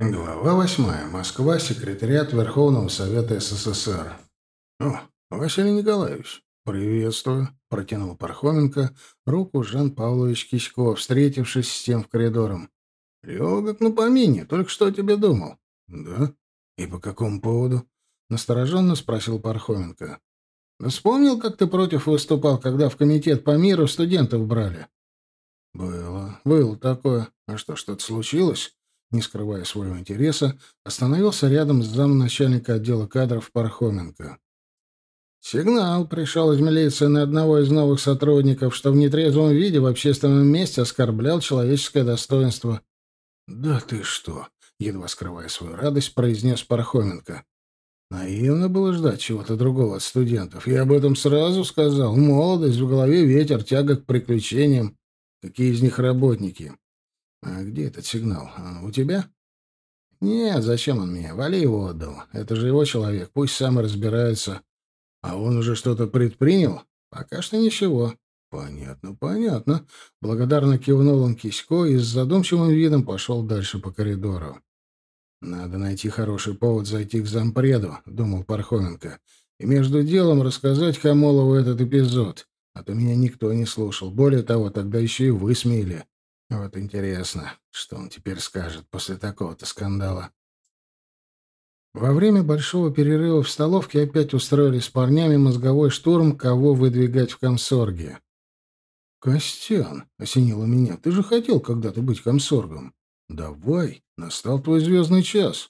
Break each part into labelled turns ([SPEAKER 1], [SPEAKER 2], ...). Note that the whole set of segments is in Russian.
[SPEAKER 1] Глава 8. Москва. Секретариат Верховного Совета СССР. «О, Василий Николаевич, приветствую», — протянул Пархоменко руку Жан Павлович Кисько, встретившись с тем в коридором. «Легок на помине, только что о тебе думал». «Да? И по какому поводу?» — настороженно спросил Пархоменко. «Да вспомнил, как ты против выступал, когда в комитет по миру студентов брали?» «Было такое. А что, что-то случилось?» Не скрывая своего интереса, остановился рядом с замначальника отдела кадров Пархоменко. «Сигнал пришел из милиции на одного из новых сотрудников, что в нетрезвом виде в общественном месте оскорблял человеческое достоинство». «Да ты что!» — едва скрывая свою радость, произнес Пархоменко. «Наивно было ждать чего-то другого от студентов. Я об этом сразу сказал. Молодость, в голове ветер, тяга к приключениям. Какие из них работники?» «А где этот сигнал? У тебя?» «Нет, зачем он мне? Вали его отдал. Это же его человек. Пусть сам и разбирается. А он уже что-то предпринял? Пока что ничего». «Понятно, понятно». Благодарно кивнул он Кисько и с задумчивым видом пошел дальше по коридору. «Надо найти хороший повод зайти к зампреду», — думал Пархоменко, «и между делом рассказать Хамолову этот эпизод. А то меня никто не слушал. Более того, тогда еще и высмеяли. Вот интересно, что он теперь скажет после такого-то скандала». Во время большого перерыва в столовке опять устроили с парнями мозговой штурм, кого выдвигать в комсорге. «Костян», — осенило меня, — «ты же хотел когда-то быть комсоргом. Давай, настал твой звездный час».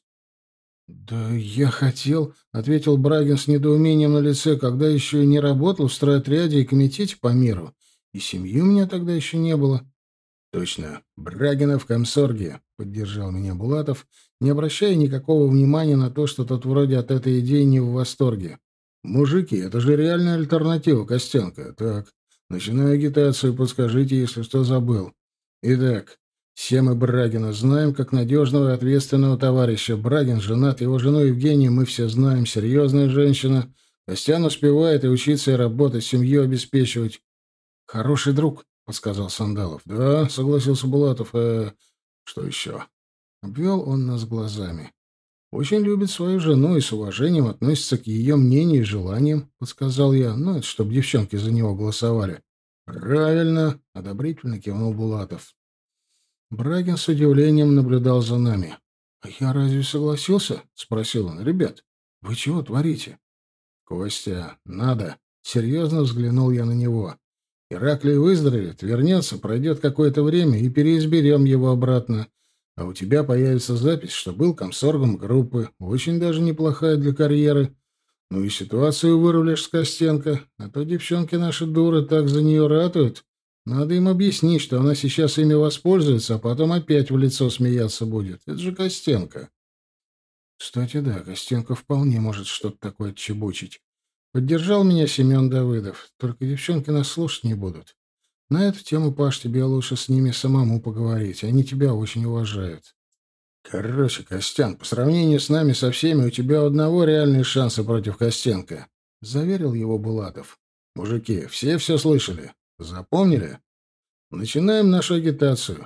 [SPEAKER 1] «Да я хотел», — ответил Брагин с недоумением на лице, «когда еще и не работал в стройотряде и комитете по миру. И семьи у меня тогда еще не было». «Точно, Брагина в комсорге», — поддержал меня Булатов, не обращая никакого внимания на то, что тот вроде от этой идеи не в восторге. «Мужики, это же реальная альтернатива, Костенко. Так, начинаю агитацию, подскажите, если что забыл. Итак, все мы Брагина знаем как надежного и ответственного товарища. Брагин женат, его жену Евгению мы все знаем, серьезная женщина. Костян успевает и учиться, и работать, семью обеспечивать. Хороший друг», — подсказал Сандалов. «Да», — согласился Булатов. Что еще?» Обвел он нас глазами. «Очень любит свою жену и с уважением относится к ее мнению и желаниям», — подсказал я. «Ну, это чтобы девчонки за него голосовали». «Правильно», — одобрительно кивнул Булатов. Брагин с удивлением наблюдал за нами. «А я разве согласился?» — спросил он. «Ребят, вы чего творите?» «Костя, надо». Серьезно взглянул я на него. «Ираклий выздоровеет, вернется, пройдет какое-то время, и переизберем его обратно. А у тебя появится запись, что был комсоргом группы. Очень даже неплохая для карьеры. Ну и ситуацию вырулишь с Костенко. А то девчонки наши дуры так за нее ратуют. Надо им объяснить, что она сейчас ими воспользуется, а потом опять в лицо смеяться будет. Это же Костенко». Кстати, да, Костенко вполне может что-то такое отчебучить. Поддержал меня Семен Давыдов. Только девчонки нас слушать не будут. На эту тему, Паш, тебе лучше с ними самому поговорить. Они тебя очень уважают. Короче, Костян, по сравнению с нами со всеми, у тебя у одного реальные шансы против Костенко, — заверил его Булатов. Мужики, все слышали? Запомнили? Начинаем нашу агитацию.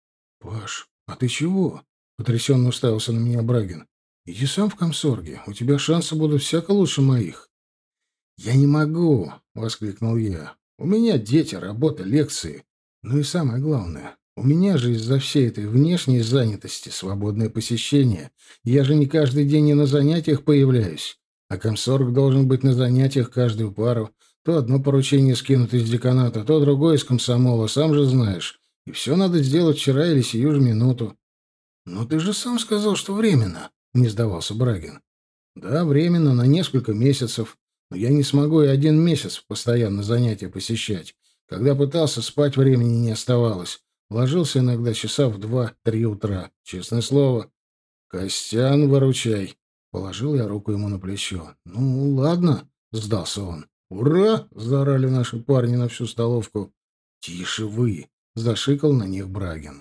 [SPEAKER 1] Паш, а ты чего? — потрясенно уставился на меня Брагин. Иди сам в комсорге. У тебя шансы будут всяко лучше моих. «Я не могу!» — воскликнул я. «У меня дети, работа, лекции. Ну и самое главное, у меня же из-за всей этой внешней занятости свободное посещение. Я же не каждый день и на занятиях появляюсь. А комсорг должен быть на занятиях каждую пару. То одно поручение скинут из деканата, то другое из комсомола, сам же знаешь. И все надо сделать вчера или сию же минуту». «Но ты же сам сказал, что временно», — не сдавался Брагин. «Да, временно, на несколько месяцев. Но я не смогу и 1 месяц постоянно занятия посещать. Когда пытался, спать времени не оставалось. Ложился иногда часа в 2-3 утра. Честное слово. Костян, выручай. Положил я руку ему на плечо. «Ну, ладно», — сдался он. «Ура!» — заорали наши парни на всю столовку. «Тише вы!» — зашикал на них Брагин.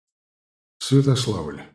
[SPEAKER 1] Святославль.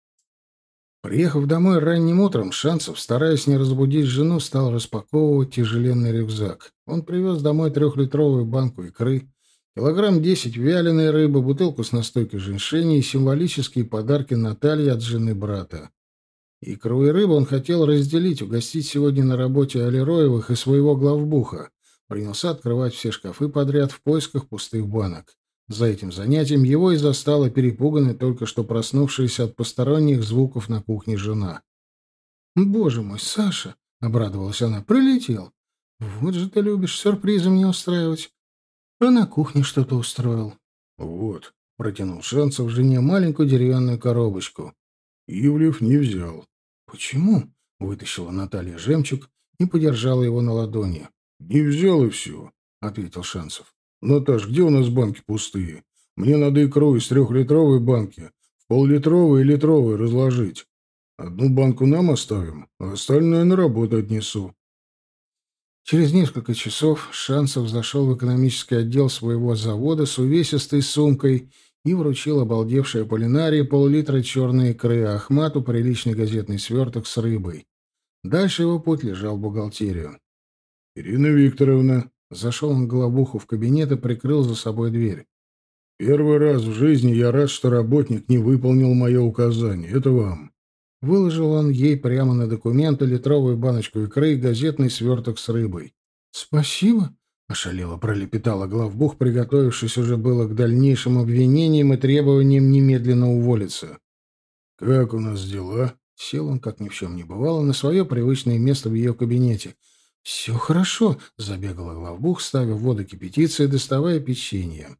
[SPEAKER 1] Приехав домой ранним утром, Шанцев, стараясь не разбудить жену, стал распаковывать тяжеленный рюкзак. Он привез домой 3-литровую банку икры, Килограмм 10 вяленой рыбы, бутылку с настойкой женьшеня и символические подарки Наталье от жены брата. Икру и рыбу он хотел разделить, угостить сегодня на работе Алироевых и своего главбуха. Принялся открывать все шкафы подряд в поисках пустых банок. За этим занятием его и застала перепуганная, только что проснувшаяся от посторонних звуков на кухне жена. «Боже мой, Саша!» — обрадовалась она. «Прилетел! Вот же ты любишь сюрпризы мне устраивать. А на кухне что-то устроил». «Вот», — протянул Шанцев жене маленькую деревянную коробочку. «Ивлев не взял». «Почему?» — вытащила Наталья жемчуг и подержала его на ладони. «Не взял и все», — ответил Шанцев. «Наташ, где у нас банки пустые? Мне надо икру из 3-литровой банки в пол-литровой и литровой разложить. Одну банку нам оставим, а остальное на работу отнесу». Через несколько часов Шанцев зашел в экономический отдел своего завода с увесистой сумкой и вручил обалдевшей Аполлинарии пол-литра черной икры, а Ахмату приличный газетный сверток с рыбой. Дальше его путь лежал в бухгалтерию. «Ирина Викторовна», — зашел он к главбуху в кабинет и прикрыл за собой дверь. «Первый раз в жизни я рад, что работник не выполнил мое указание. Это вам». Выложил он ей прямо на документы литровую баночку икры и газетный сверток с рыбой. «Спасибо», — ошалело пролепетала главбух, приготовившись уже было к дальнейшим обвинениям и требованиям немедленно уволиться. «Как у нас дела?» — сел он, как ни в чем не бывало, на свое привычное место в ее кабинете. «Все хорошо», — забегала главбух, ставя в воду кипятиться и доставая печенье.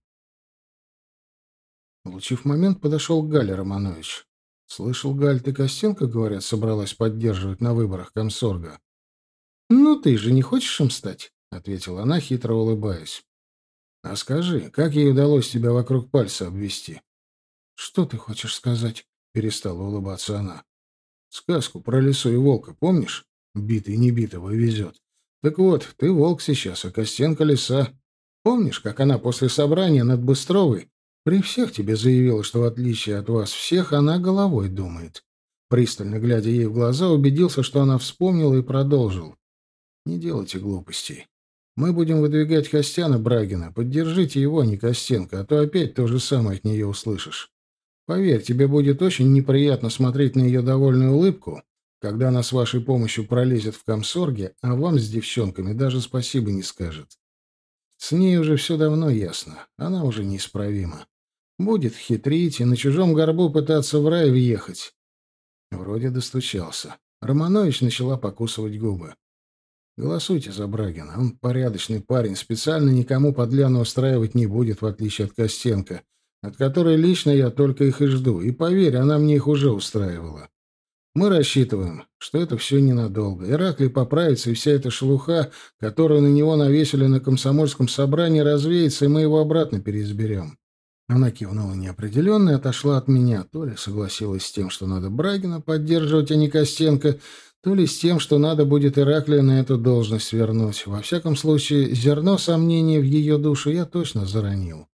[SPEAKER 1] Улучив момент, подошел Галя Романович. «Слышал, Галь, ты Костенко, говорят, собралась поддерживать на выборах комсорга?» «Ну, ты же не хочешь им стать?» — ответила она, хитро улыбаясь. «А скажи, как ей удалось тебя вокруг пальца обвести?» «Что ты хочешь сказать?» — перестала улыбаться она. «Сказку про лису и волка, помнишь? Битый небитого везет. Так вот, ты волк сейчас, а Костенко лиса. Помнишь, как она после собрания над Быстровой при всех тебе заявила, что в отличие от вас всех она головой думает?» Пристально глядя ей в глаза, убедился, что она вспомнила, и продолжил. «Не делайте глупостей. Мы будем выдвигать Костяна Брагина. Поддержите его, а не Костенко, а то опять то же самое от нее услышишь. Поверь, тебе будет очень неприятно смотреть на ее довольную улыбку, когда она с вашей помощью пролезет в комсорге, а вам с девчонками даже спасибо не скажет. С ней уже все давно ясно. Она уже неисправима. Будет хитрить и на чужом горбу пытаться в рай въехать». Вроде достучался. Романович начала покусывать губы. «Голосуйте за Брагина. Он порядочный парень, специально никому подляну устраивать не будет, в отличие от Костенко, от которой лично я только их и жду. И поверь, она мне их уже устраивала. Мы рассчитываем, что это все ненадолго. Ираклий поправится, и вся эта шелуха, которую на него навесили на комсомольском собрании, развеется, и мы его обратно переизберем». Она кивнула неопределенно и отошла от меня. То ли согласилась с тем, что надо Брагина поддерживать, а не Костенко, то ли с тем, что надо будет Ираклия на эту должность вернуть. Во всяком случае, зерно сомнения в ее душу я точно заронил.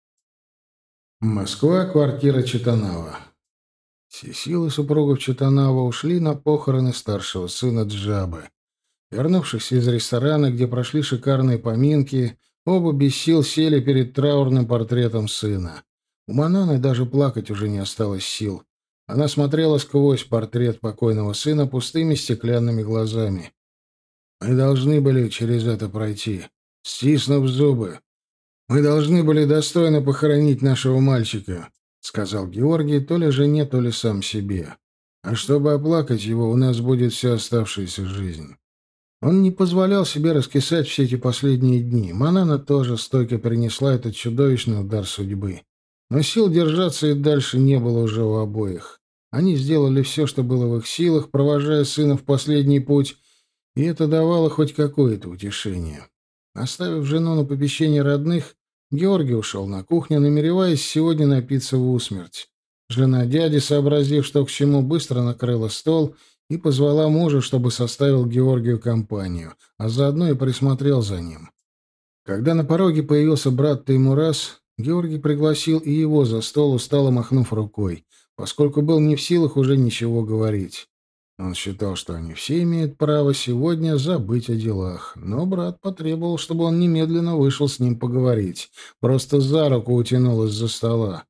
[SPEAKER 1] Москва, квартира Читанава. Все силы супругов Читанава ушли на похороны старшего сына Джабы. Вернувшись из ресторана, где прошли шикарные поминки, оба без сил сели перед траурным портретом сына. У Мананы даже плакать уже не осталось сил. Она смотрела сквозь портрет покойного сына пустыми стеклянными глазами. «Мы должны были через это пройти, стиснув зубы. Мы должны были достойно похоронить нашего мальчика», — сказал Георгий то ли жене, то ли сам себе. «А чтобы оплакать его, у нас будет вся оставшаяся жизнь». Он не позволял себе раскисать все эти последние дни. Манана тоже стойко перенесла этот чудовищный удар судьбы. Но сил держаться и дальше не было уже у обоих. Они сделали все, что было в их силах, провожая сына в последний путь, и это давало хоть какое-то утешение. Оставив жену на попечение родных, Георгий ушел на кухню, намереваясь сегодня напиться в усмерть. Жена дяди, сообразив, что к чему, быстро накрыла стол и позвала мужа, чтобы составил Георгию компанию, а заодно и присмотрел за ним. Когда на пороге появился брат Таймураз, Георгий пригласил и его за стол, устало махнув рукой, поскольку был не в силах уже ничего говорить. Он считал, что они все имеют право сегодня забыть о делах, но брат потребовал, чтобы он немедленно вышел с ним поговорить. Просто за руку утянул из-за стола.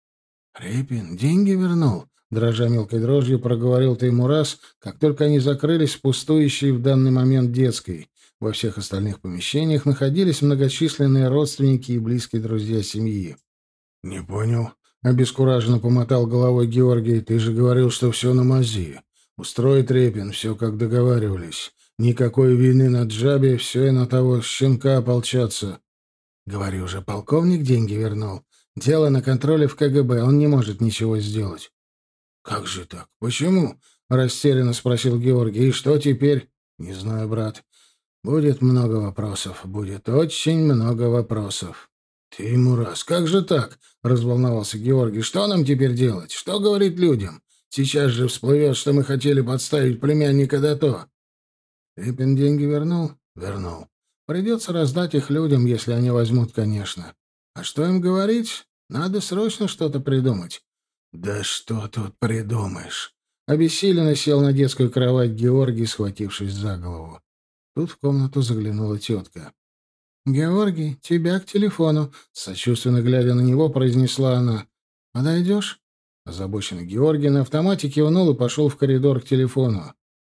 [SPEAKER 1] «Репин деньги вернул?» — дрожа мелкой дрожью, проговорил ты ему раз, как только они закрылись в пустующей в данный момент детской. Во всех остальных помещениях находились многочисленные родственники и близкие друзья семьи. «Не понял», — обескураженно помотал головой Георгий. «Ты же говорил, что все на мази. Устроит Репин, все как договаривались. Никакой вины на Джабе, все и на того щенка ополчаться». «Говорю же, полковник деньги вернул. Дело на контроле в КГБ, он не может ничего сделать». «Как же так? Почему?» — растерянно спросил Георгий. «И что теперь?» «Не знаю, брат. Будет много вопросов. Будет очень много вопросов». «Ты ему раз. Как же так?» — разволновался Георгий. «Что нам теперь делать? Что говорить людям? Сейчас же всплывет, что мы хотели подставить племянника да то». «Репин деньги вернул?» «Вернул. Придется раздать их людям, если они возьмут, конечно. А что им говорить? Надо срочно что-то придумать». «Да что тут придумаешь?» Обессиленно сел на детскую кровать Георгий, схватившись за голову. Тут в комнату заглянула тетка. «Георгий, тебя к телефону», — сочувственно глядя на него, произнесла она. «Подойдешь?» Озабоченный Георгий на автомате кивнул и пошел в коридор к телефону.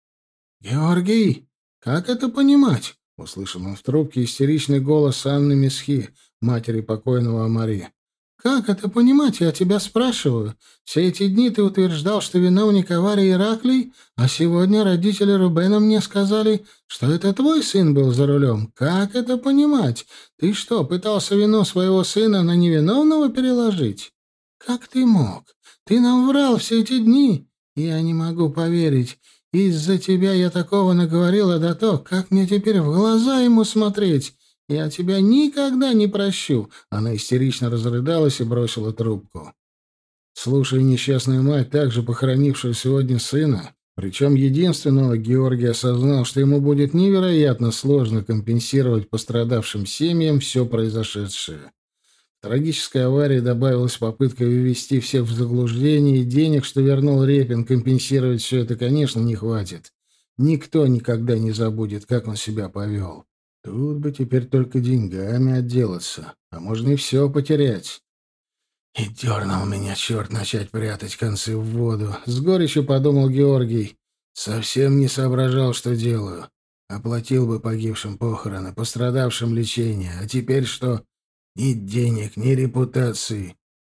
[SPEAKER 1] «Георгий, как это понимать?» — услышал он в трубке истеричный голос Анны Месхи, матери покойного Амари. «Как это понимать, я тебя спрашиваю? Все эти дни ты утверждал, что виновник аварии Ираклий, а сегодня родители Рубена мне сказали, что это твой сын был за рулем. Как это понимать? Ты что, пытался вину своего сына на невиновного переложить? Как ты мог? Ты нам врал все эти дни. Я не могу поверить. Из-за тебя я такого наговорила, да то, как мне теперь в глаза ему смотреть? Я тебя никогда не прощу!» Она истерично разрыдалась и бросила трубку. Слушая несчастную мать, также похоронившую сегодня сына, причем единственного, Георгий осознал, что ему будет невероятно сложно компенсировать пострадавшим семьям все произошедшее. К трагической аварии добавилась попытка ввести всех в заблуждение, и денег, что вернул Репин, компенсировать все это, конечно, не хватит. Никто никогда не забудет, как он себя повел. Тут бы теперь только деньгами отделаться, а можно и все потерять. И дернул меня черт начать прятать концы в воду. С горечью подумал Георгий. Совсем не соображал, что делаю. Оплатил бы погибшим похороны, пострадавшим лечение. А теперь что? Ни денег, ни репутации.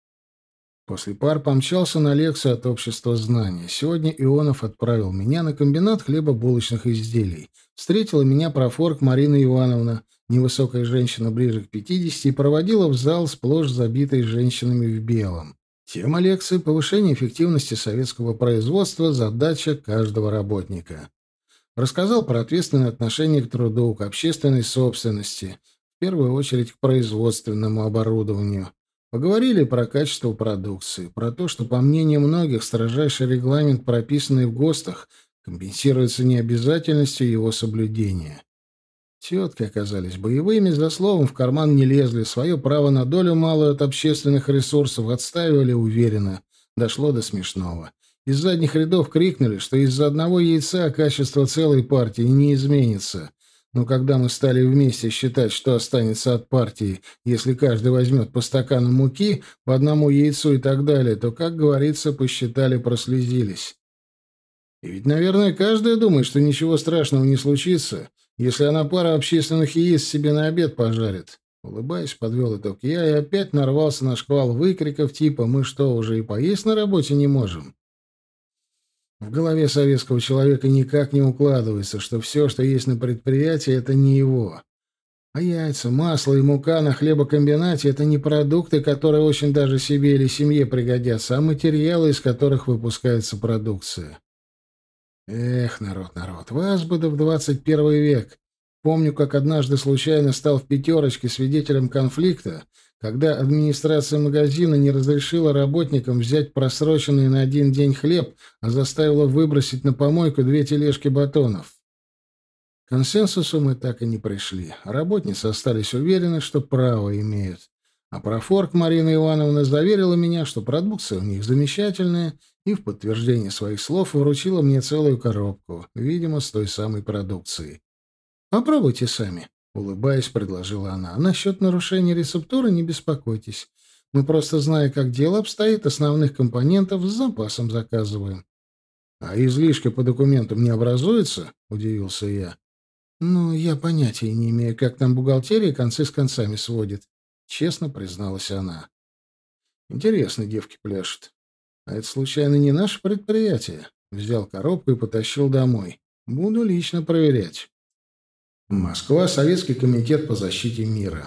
[SPEAKER 1] После пар помчался на лекцию от общества знания. Сегодня Ионов отправил меня на комбинат хлебобулочных изделий. Встретила меня профорг Марина Ивановна, невысокая женщина ближе к 50, и проводила в зал, сплошь забитый женщинами в белом. Тема лекции — повышение эффективности советского производства, задача каждого работника. Рассказал про ответственное отношение к труду, к общественной собственности, в первую очередь к производственному оборудованию. Поговорили про качество продукции, про то, что, по мнению многих, строжайший регламент, прописанный в ГОСТах, компенсируется необязательностью его соблюдения. Тетки оказались боевыми, за словом в карман не лезли, свое право на долю малую от общественных ресурсов отстаивали уверенно. Дошло до смешного. Из задних рядов крикнули, что из-за одного яйца качество целой партии не изменится. Но когда мы стали вместе считать, что останется от партии, если каждый возьмет по стакану муки, по одному яйцу и так далее, то, как говорится, посчитали, прослезились. И ведь, наверное, каждая думает, что ничего страшного не случится, если она пару общественных яиц себе на обед пожарит. Улыбаясь, подвел итог я и опять нарвался на шквал выкриков типа «Мы что, уже и поесть на работе не можем?» В голове советского человека никак не укладывается, что все, что есть на предприятии, это не его. А яйца, масло и мука на хлебокомбинате — это не продукты, которые очень даже себе или семье пригодятся, а материалы, из которых выпускается продукция. Эх, народ, вас бы да в 21 век. Помню, как однажды случайно стал в «Пятерочке» свидетелем конфликта, когда администрация магазина не разрешила работникам взять просроченный на один день хлеб, а заставила выбросить на помойку 2 тележки батонов. К консенсусу мы так и не пришли. Работницы остались уверены, что право имеют. А профорг Марина Ивановна заверила меня, что продукция у них замечательная, и в подтверждение своих слов вручила мне целую коробку, видимо, с той самой продукцией. «Попробуйте сами», — улыбаясь, предложила она. «Насчет нарушения рецептуры не беспокойтесь. Мы просто, зная, как дело обстоит, основных компонентов с запасом заказываем». «А излишки по документам не образуются?» — удивился я. «Ну, я понятия не имею, как там бухгалтерия концы с концами сводит», — честно призналась она. «Интересно, девки пляшут. А это, случайно, не наше предприятие?» Взял коробку и потащил домой. «Буду лично проверять». Москва, Советский комитет по защите мира.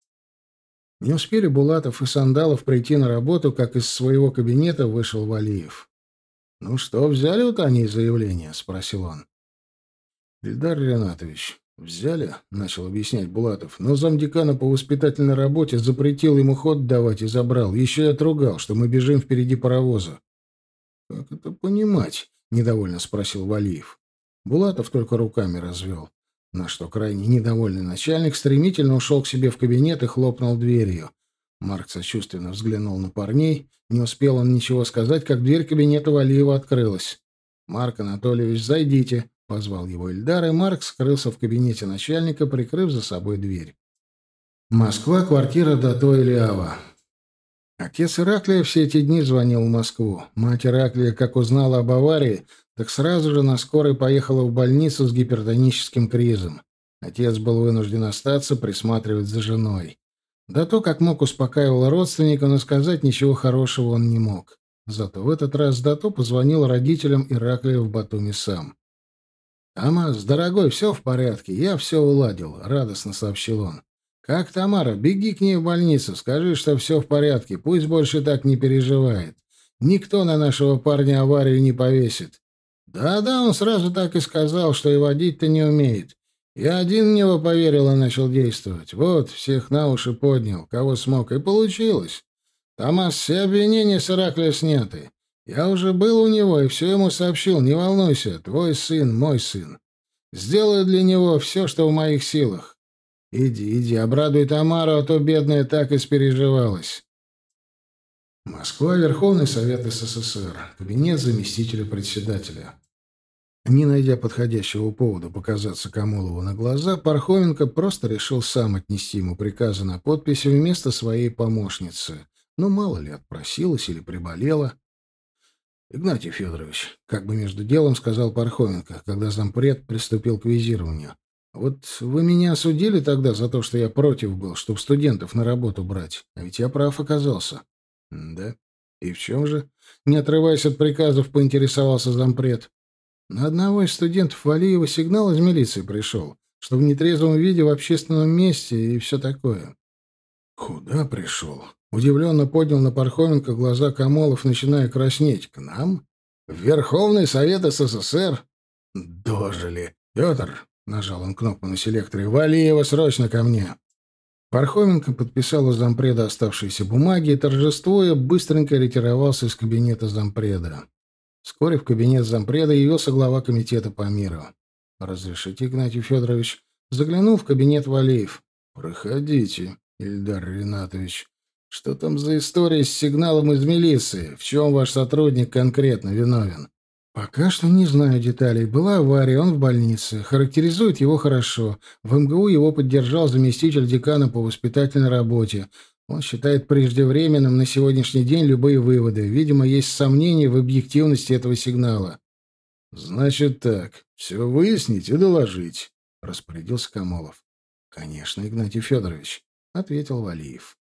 [SPEAKER 1] Не успели Булатов и Сандалов прийти на работу, как из своего кабинета вышел Валиев. «Ну что, взяли у Тани заявление?» — спросил он. «Ильдар Ринатович, взяли?» — начал объяснять Булатов. «Но замдекана по воспитательной работе запретил ему ход давать и забрал. Еще и отругал, что мы бежим впереди паровоза». «Как это понимать?» — недовольно спросил Валиев. Булатов только руками развел. На что крайне недовольный начальник стремительно ушел к себе в кабинет и хлопнул дверью. Марк сочувственно взглянул на парней. Не успел он ничего сказать, как дверь кабинета Валиева открылась. «Марк Анатольевич, зайдите», — позвал его Ильдар, и Марк скрылся в кабинете начальника, прикрыв за собой дверь. Москва, квартира Дато Илиава. Отец Ираклия все эти дни звонил в Москву. Мать Ираклия, как узнала об аварии, так сразу же на скорой поехала в больницу с гипертоническим кризом. Отец был вынужден остаться, присматривать за женой. Да то, как мог, успокаивал родственника, но сказать ничего хорошего он не мог. Зато в этот раз Дато позвонил родителям Ираклия в Батуми сам. «Тамас, дорогой, все в порядке, я все уладил», — радостно сообщил он. «Как Тамара? Беги к ней в больницу, скажи, что все в порядке, пусть больше так не переживает. Никто на нашего парня аварию не повесит». «Да-да, он сразу так и сказал, что и водить-то не умеет. Я один в него поверил и начал действовать. Вот, всех на уши поднял, кого смог, и получилось. Томас, все обвинения с Ираклия сняты. Я уже был у него и все ему сообщил, не волнуйся, твой сын, мой сын. Сделаю для него все, что в моих силах. Иди, обрадуй Тамару, а то бедная так испереживалась». Москва, Верховный Совет СССР. Кабинет заместителя председателя. Не найдя подходящего повода показаться Камолову на глаза, Пархоменко просто решил сам отнести ему приказы на подпись вместо своей помощницы. Ну, мало ли, отпросилась или приболела. «Игнатий Федорович», — как бы между делом сказал Пархоменко, когда зампред приступил к визированию, «вот вы меня осудили тогда за то, что я против был, чтобы студентов на работу брать. А ведь я прав оказался». «Да? И в чем же?» — не отрываясь от приказов, поинтересовался зампред. На одного из студентов Валиева сигнал из милиции пришел, что в нетрезвом виде в общественном месте и все такое. «Куда пришел?» — удивленно поднял на Пархоменко глаза Камолов, начиная краснеть. «К нам? В Верховный Совет СССР?» «Дожили! Петр!» — нажал он кнопку на селекторе. «Валиева срочно ко мне!» Пархоменко подписал у зампреда оставшиеся бумаги и, торжествуя, быстренько ретировался из кабинета зампреда. Вскоре в кабинет зампреда явился глава комитета по миру. «Разрешите, Игнатий Федорович?» Заглянул в кабинет Валиев. «Проходите, Ильдар Ринатович. Что там за история с сигналом из милиции? В чем ваш сотрудник конкретно виновен?» «Пока что не знаю деталей. Была авария, он в больнице. Характеризует его хорошо. В МГУ его поддержал заместитель декана по воспитательной работе. Он считает преждевременным на сегодняшний день любые выводы. Видимо, есть сомнения в объективности этого сигнала». «Значит так, все выяснить и доложить», — распорядился Камолов. «Конечно, Игнатий Федорович», — ответил Валиев.